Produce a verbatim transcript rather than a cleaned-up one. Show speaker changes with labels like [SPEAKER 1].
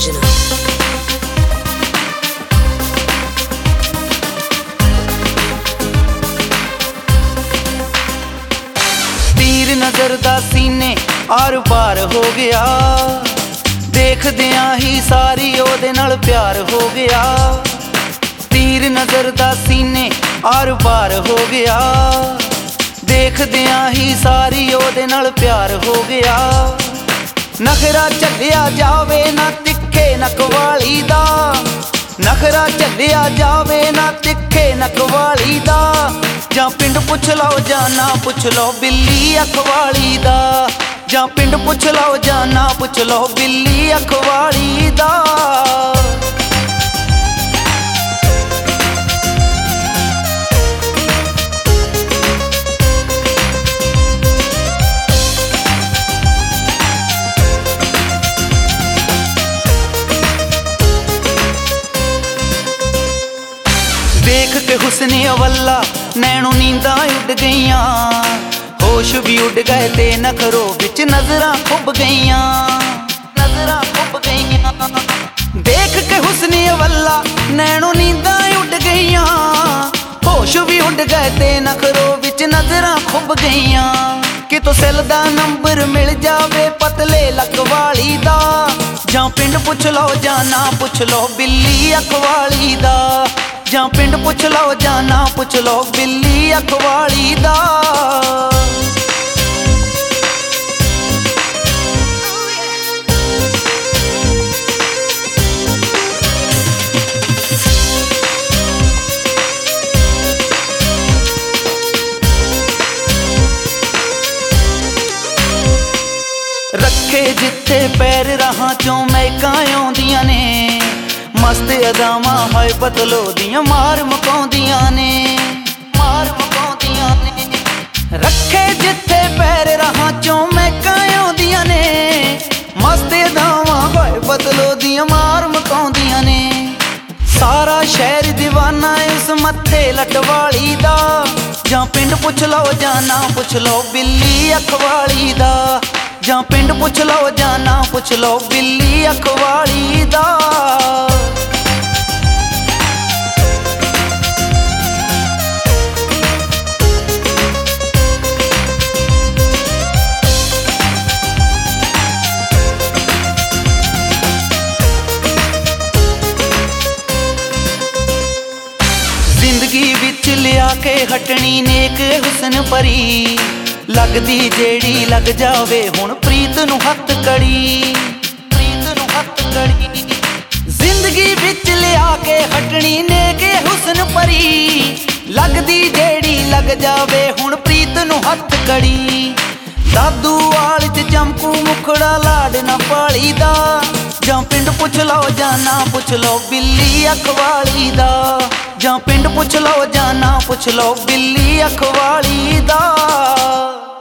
[SPEAKER 1] original.
[SPEAKER 2] तीर नजर दा सीने आर पार हो गया, देखदियां ही सारी ओदे नाल प्यार हो गया। तीर नजर दा सीने आर पार हो गया, देखदियां ही सारी ओदे नाल प्यार हो गया। नखरा झल्लिया जावे ना तिखे नकवाली दा, नखरा झल्लिया जावे ना तिखे नकवाली दा। जां पिंड पुछ लो जां ना पुछ लो बिल्ली अखवाली दा, जां पिंड पुछ लो जां ना पुछ लो बिल्ली अखवाली दा। देख के हुस्ने अवल्ला नैनों नींदा उड़ गईयां, होश भी उड़ गए ते नखरों विच नजरां खुब गईयां, नजरां खुब गईयां। देख के हुस्ने अवल्ला नैनों नींदा उड़ गईयां, होश भी उड़ गए ते नखरों विच नजरां खुब गईयां। कितों सेल दा नंबर मिल जावे पतले लकवाली दा, जां पिंड पुछ लो जां ना पुछ लो बिल्ली अखवाली दा, जां पिंड पुछ लो जां ना पुछ लो बिल्ली अखवाली दा। रखे जिथे पैर राहां चों महकां आउंदियां ने, मस्त अदावां हाय बदलो दियां मार मुकाउंदियां ने, मार मुकाउंदियां ने। रखे जिथे पैर राहां चों महकां आउंदियां ने, मस्त अदावां हाय बदलो दियां मार मुकाउंदियां ने। सारा शहर दीवाना उस मत्थे लटवाली दा, जां पिंड पुछ लो जां ना पुछ लो बिल्ली अखवाली दा, जां पिंड पुछ लो जां ना पुछ लो बिल्ली अखवाली दा। जिंदगी विच लिया के हटनी नेक हुस्न परी, लगदी जेड़ी लग जावे हुण प्रीत नूं हत्थ कड़ी, प्रीत नूं हत्थ कड़ी। जिंदगी विच लिया के हटनी नेक हुस्न परी, लगदी जेड़ी लग जावे हुण प्रीत नूं हत्थ कड़ी। दादू वाल च चमकू मुखड़ा लाड ना पाली दा, जां पिंड पुछ लो जां ना पुछ लो बिल्ली अखवाली दा, जां पिंड पुछ लो जां ना पुछ लो बिल्ली अखवाली दा।